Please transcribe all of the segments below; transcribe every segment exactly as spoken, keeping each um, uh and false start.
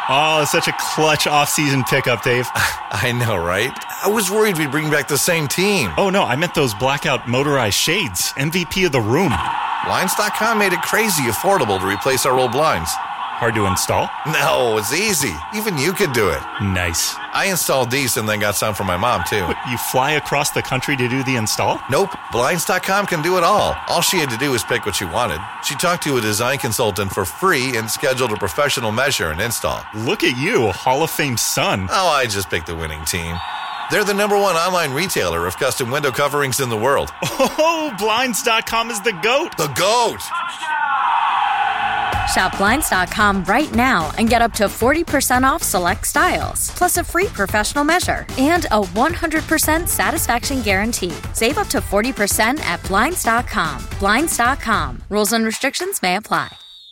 Oh, such a clutch off-season pickup, Dave. I know, right? I was worried we'd bring back the same team. Oh, no, I meant those blackout motorized shades. M V P of the room. Blinds dot com made it crazy affordable to replace our old blinds. Hard to install? No, it's easy. Even you could do it. Nice. I installed these and then got some for my mom, too. What, you fly across the country to do the install? Nope. Blinds dot com can do it all. All she had to do was pick what she wanted. She talked to a design consultant for free and scheduled a professional measure and install. Look at you, Hall of Fame son. Oh, I just picked the winning team. They're the number one online retailer of custom window coverings in the world. Oh, Blinds dot com is the GOAT. The GOAT! Shop Blinds dot com right now and get up to forty percent off select styles, plus a free professional measure and a one hundred percent satisfaction guarantee. Save up to forty percent at Blinds dot com. Blinds dot com. Rules and restrictions may apply.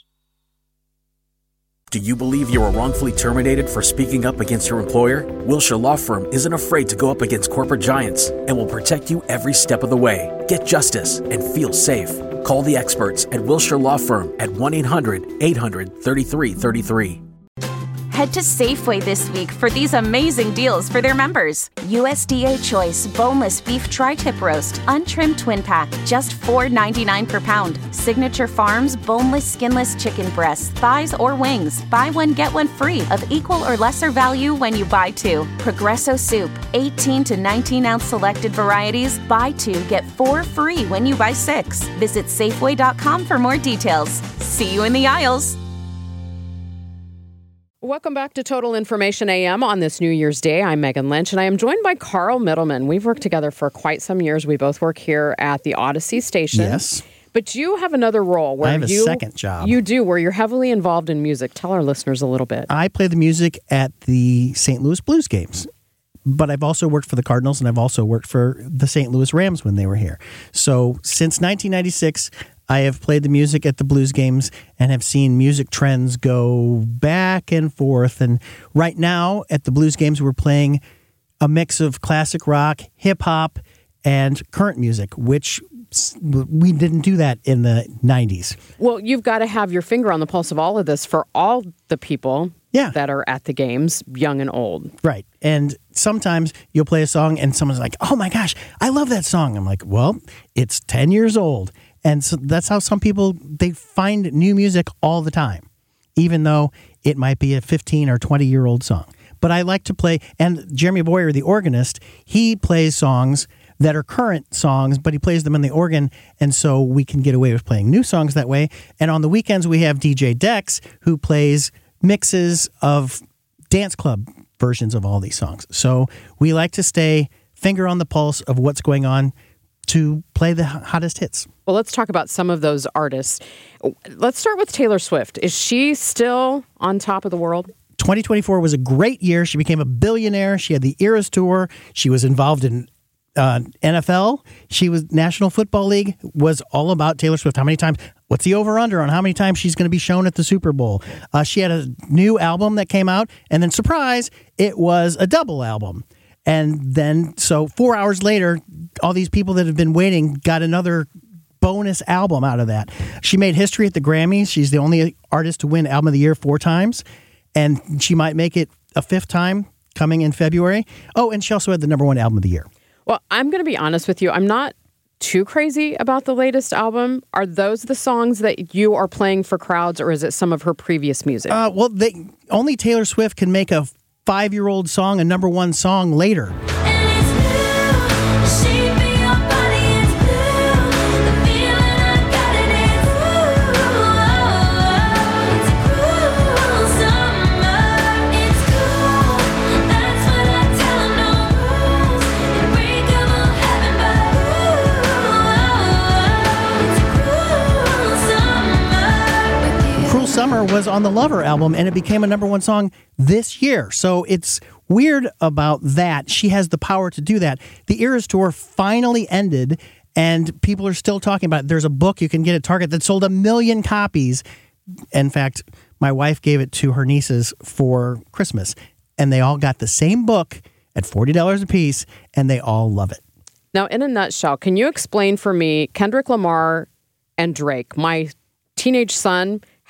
Do you believe you were wrongfully terminated for speaking up against your employer? Wilshire Law Firm isn't afraid to go up against corporate giants and will protect you every step of the way. Get justice and feel safe. Call the experts at Wilshire Law Firm at one eight hundred eight hundred thirty-three thirty-three. Head to Safeway this week for these amazing deals for their members. U S D A Choice Boneless Beef Tri-Tip Roast, Untrimmed Twin Pack, just four dollars and ninety-nine cents per pound. Signature Farms Boneless Skinless Chicken Breasts, Thighs, or Wings. Buy one, get one free of equal or lesser value when you buy two. Progresso Soup, eighteen to nineteen ounce selected varieties. Buy two, get four free when you buy six. Visit Safeway dot com for more details. See you in the aisles. Welcome back to Total Information A M on this New Year's Day. I'm Megan Lynch, and I am joined by Carl Middleman. We've worked together for quite some years. We both work here at the Odyssey station. Yes. But you have another role where I have a you, second job. You do, where you're heavily involved in music. Tell our listeners a little bit. I play the music at the Saint Louis Blues games. But I've also worked for the Cardinals, and I've also worked for the Saint Louis Rams when they were here. So since nineteen ninety-six, I have played the music at the Blues games and have seen music trends go back and forth. And right now at the Blues games, we're playing a mix of classic rock, hip-hop, and current music, which we didn't do that in the nineties. Well, you've got to have your finger on the pulse of all of this for all the people yeah. that are at the games, young and old. Right. And sometimes you'll play a song and someone's like, oh my gosh, I love that song. I'm like, well, it's ten years old. And so that's how some people, they find new music all the time, even though it might be a fifteen or twenty-year-old song. But I like to play, and Jeremy Boyer, the organist, he plays songs that are current songs, but he plays them on the organ, and so we can get away with playing new songs that way. And on the weekends, we have D J Dex, who plays mixes of dance club versions of all these songs. So we like to stay finger on the pulse of what's going on to play the hottest hits. Well, let's talk about some of those artists. Let's start with Taylor Swift. Is she still on top of the world? twenty twenty-four was a great year. She became a billionaire. She had the Eras Tour. She was involved in uh, N F L. She was National Football League, was all about Taylor Swift. How many times? What's the over-under on how many times she's going to be shown at the Super Bowl? Uh, she had a new album that came out, and then, surprise, it was a double album. And then, so four hours later, all these people that have been waiting got another bonus album out of that. She made history at the Grammys. She's the only artist to win Album of the Year four times. And she might make it a fifth time coming in February. Oh, and she also had the number one Album of the Year. Well, I'm going to be honest with you. I'm not too crazy about the latest album. Are those the songs that you are playing for crowds, or is it some of her previous music? Uh, well, they, only Taylor Swift can make a five-year-old song a number one song later. Summer was on the Lover album, and it became a number one song this year. So it's weird about that. She has the power to do that. The Eras Tour finally ended, and people are still talking about it. There's a book you can get at Target that sold a million copies. In fact, my wife gave it to her nieces for Christmas, and they all got the same book at forty dollars a piece, and they all love it. Now, in a nutshell, can you explain for me Kendrick Lamar and Drake? My teenage son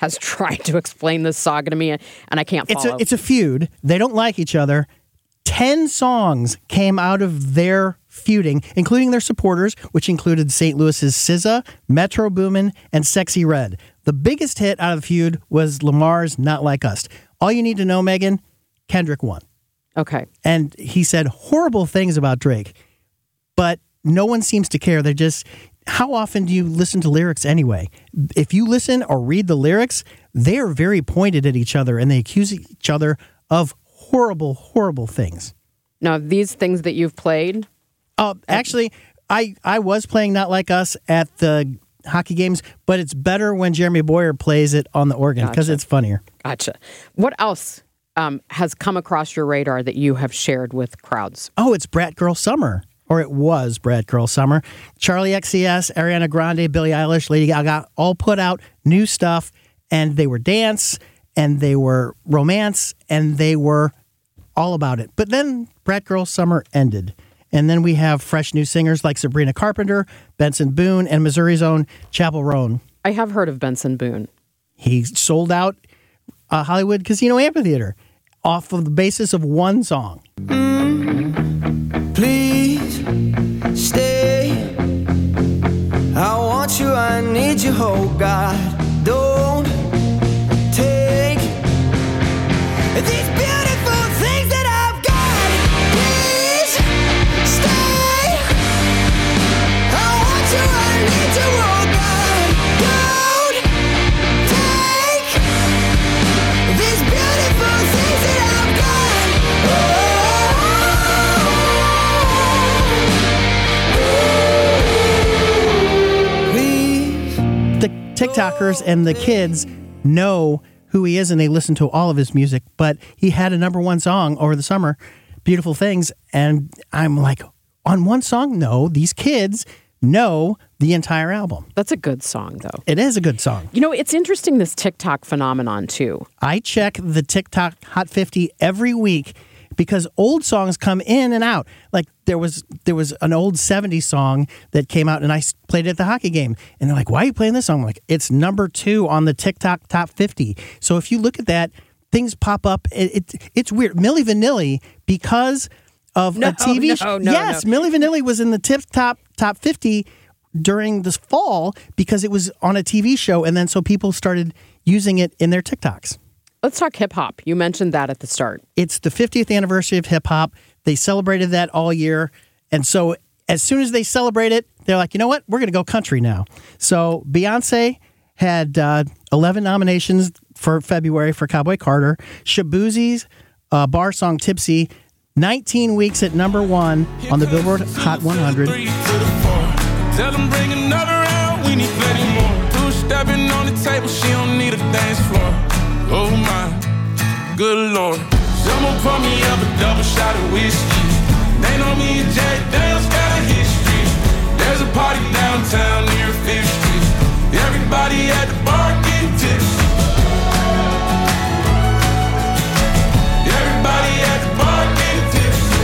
has tried to explain this saga to me, and I can't It's follow. a, it's a feud. They don't like each other. Ten songs came out of their feuding, including their supporters, which included Saint Louis's S Z A, Metro Boomin, and Sexy Red. The biggest hit out of the feud was Lamar's Not Like Us. All you need to know, Megan, Kendrick won. Okay. And he said horrible things about Drake, but no one seems to care. They're just, how often do you listen to lyrics anyway? If you listen or read the lyrics, they are very pointed at each other and they accuse each other of horrible, horrible things. Now, these things that you've played? Uh, actually, I, I was playing Not Like Us at the hockey games, but it's better when Jeremy Boyer plays it on the organ because Gotcha. it's funnier. Gotcha. What else um, has come across your radar that you have shared with crowds? Oh, it's Brat Girl Summer. Or it was Brat Girl Summer. Charlie X C S, Ariana Grande, Billie Eilish, Lady Gaga all put out new stuff, and they were dance, and they were romance, and they were all about it. But then Brat Girl Summer ended. And then we have fresh new singers like Sabrina Carpenter, Benson Boone, and Missouri's own Chappell Roan. I have heard of Benson Boone. He sold out uh, Hollywood Casino Amphitheater off of the basis of one song. Please stay. I want you, I need you, oh God. Don't take these beautiful things that I've got. Please stay. I want you, I need you, oh God. Don't take these beautiful things that I've got. The TikTokers and the kids know who he is and they listen to all of his music, but he had a number one song over the summer, Beautiful Things, and I'm like, on one song? No, these kids know the entire album. That's a good song, though. It is a good song. You know, it's interesting, this TikTok phenomenon, too. I check the TikTok Hot fifty every week because old songs come in and out. Like there was there was an old seventies song that came out and I played it at the hockey game. And they're like, why are you playing this song? I'm like, it's number two on the TikTok Top fifty. So if you look at that, things pop up. It, it, it's weird. Milli Vanilli, because of No, a T V no, show. no, yes, no. Milli Vanilli was in the TikTok Top fifty during this fall because it was on a T V show. And then so people started using it in their TikToks. Let's talk hip hop. You mentioned that at the start. It's the fiftieth anniversary of hip hop. They celebrated that all year. And so as soon as they celebrate it, they're like, you know what? We're going to go country now. So Beyonce had uh, eleven nominations for February for Cowboy Carter. Shabuzi's uh, bar song Tipsy, nineteen weeks at number one on the Billboard Hot one hundred. Tell them bring another round, we need plenty more. Two stepping on the table, she don't need a dance floor. Oh my, good Lord. Someone pour me up a double shot of whiskey. They know me and Jack Daniels got a history. There's a party downtown near Fifth Street. Everybody at the bar getting tipsy. Everybody at the bar getting tipsy.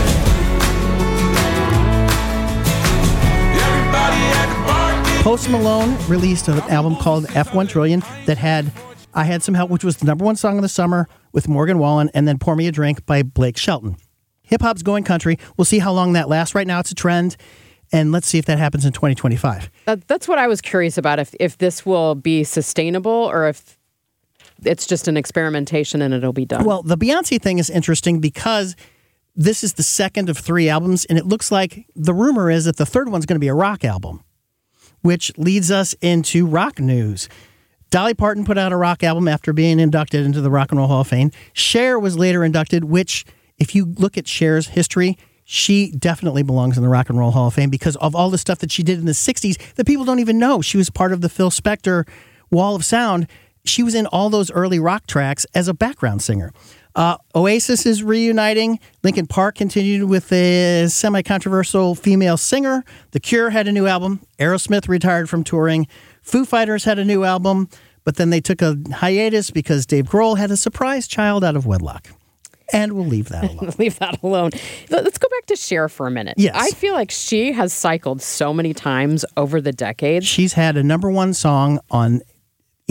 Everybody at the bar getting tipsy. Post Malone released an album called F one Trillion that had I Had Some Help, which was the number one song of the summer with Morgan Wallen, and then Pour Me a Drink by Blake Shelton. Hip-hop's going country. We'll see how long that lasts. Right now it's a trend, and let's see if that happens in twenty twenty-five. That, that's what I was curious about, if, if this will be sustainable or if it's just an experimentation and it'll be done. Well, the Beyonce thing is interesting because this is the second of three albums, and it looks like the rumor is that the third one's going to be a rock album, which leads us into rock news. Dolly Parton put out a rock album after being inducted into the Rock and Roll Hall of Fame. Cher was later inducted, which, if you look at Cher's history, she definitely belongs in the Rock and Roll Hall of Fame because of all the stuff that she did in the sixties that people don't even know. She was part of the Phil Spector Wall of Sound. She was in all those early rock tracks as a background singer. Uh, Oasis is reuniting. Linkin Park continued with a semi-controversial female singer. The Cure had a new album. Aerosmith retired from touring. Foo Fighters had a new album, but then they took a hiatus because Dave Grohl had a surprise child out of wedlock. And we'll leave that alone. Leave that alone. Let's go back to Cher for a minute. Yes. I feel like she has cycled so many times over the decades. She's had a number one song on each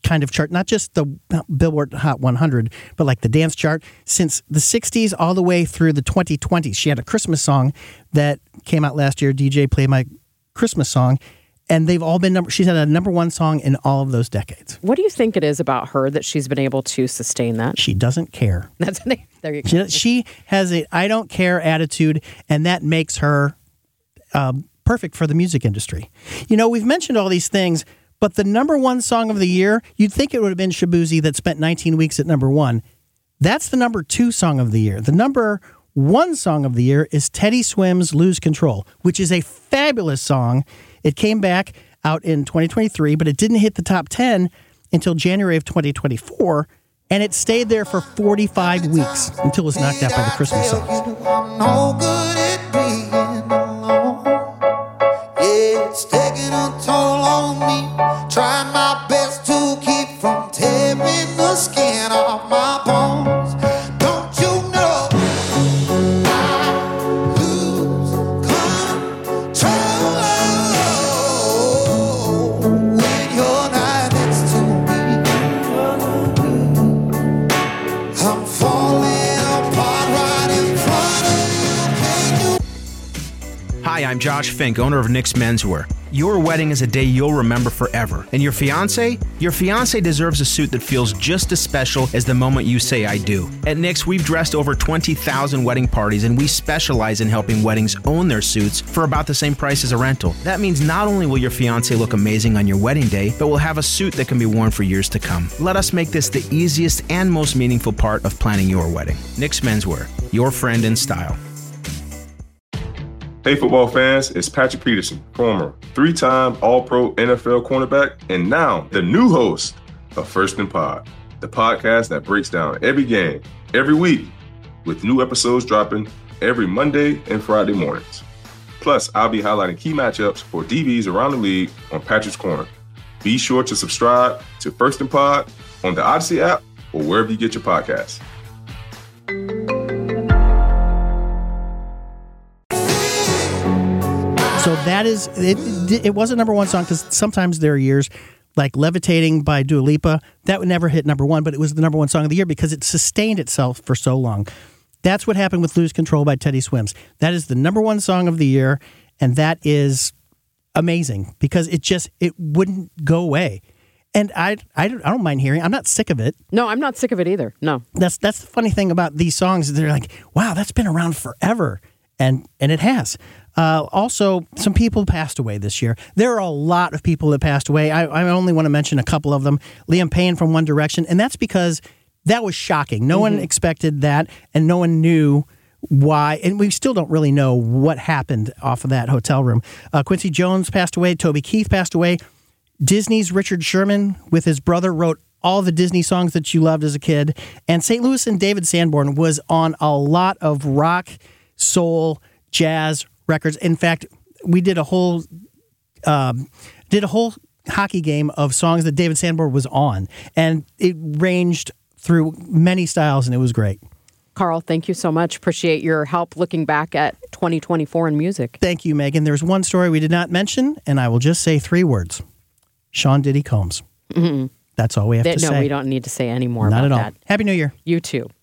kind of chart, not just the Billboard Hot one hundred, but like the dance chart since the sixties all the way through the twenty twenties. She had a Christmas song that came out last year, D J Play My Christmas Song, and they've all been number, she's had a number one song in all of those decades. What do you think it is about her that she's been able to sustain that? She doesn't care. That's there you go. She, she has a I don't care attitude, and that makes her um, perfect for the music industry. You know, we've mentioned all these things, but the number one song of the year, you'd think it would have been Shaboozey that spent nineteen weeks at number one. That's the number two song of the year. The number one song of the year is Teddy Swims' Lose Control, which is a fabulous song. It came back out in twenty twenty-three, but it didn't hit the top ten until January of twenty twenty-four, and it stayed there for forty-five weeks until it was knocked out by the Christmas songs. I'm no good at being alone. Yeah, it's taking a toll on me. Trying my best to keep from tearing the skin off my bones. Don't you know I lose control when you're not next to me? I'm falling apart right in front of you. Can you? Hi, I'm Josh Fink, owner of Nick's Menswear. Your wedding is a day you'll remember forever. And your fiancé? Your fiancé deserves a suit that feels just as special as the moment you say I do. At Nick's, we've dressed over twenty thousand wedding parties, and we specialize in helping weddings own their suits for about the same price as a rental. That means not only will your fiancé look amazing on your wedding day, but will have a suit that can be worn for years to come. Let us make this the easiest and most meaningful part of planning your wedding. Nick's Menswear, your friend in style. Hey football fans, it's Patrick Peterson, former three-time All-Pro N F L cornerback, and now the new host of First and Pod, the podcast that breaks down every game, every week, with new episodes dropping every Monday and Friday mornings. Plus, I'll be highlighting key matchups for D Bs around the league on Patrick's Corner. Be sure to subscribe to First and Pod on the Odyssey app or wherever you get your podcasts. So that is, it, it was a number one song because sometimes there are years like Levitating by Dua Lipa, that would never hit number one, but it was the number one song of the year because it sustained itself for so long. That's what happened with Lose Control by Teddy Swims. That is the number one song of the year, and that is amazing because it just, it wouldn't go away. And I, I, don't, I don't mind hearing. I'm not sick of it. No, I'm not sick of it either. No. That's that's the funny thing about these songs. They're like, wow, that's been around forever. And and it has. Uh, also, some people passed away this year. There are a lot of people that passed away. I, I only want to mention a couple of them. Liam Payne from One Direction. And that's because that was shocking. No mm-hmm. one expected that, and no one knew why. And we still don't really know what happened off of that hotel room. Uh, Quincy Jones passed away. Toby Keith passed away. Disney's Richard Sherman with his brother wrote all the Disney songs that you loved as a kid. And Saint Louis and David Sanborn was on a lot of rock, soul, jazz records. In fact, we did a whole um, did a whole hockey game of songs that David Sanborn was on, and it ranged through many styles, and it was great. Carl, thank you so much. Appreciate your help looking back at twenty twenty-four in music. Thank you, Megan. There's one story we did not mention, and I will just say three words. Sean Diddy Combs. Mm-hmm. That's all we have that, to no, say. No, we don't need to say any more not about at all. that. Happy New Year. You too.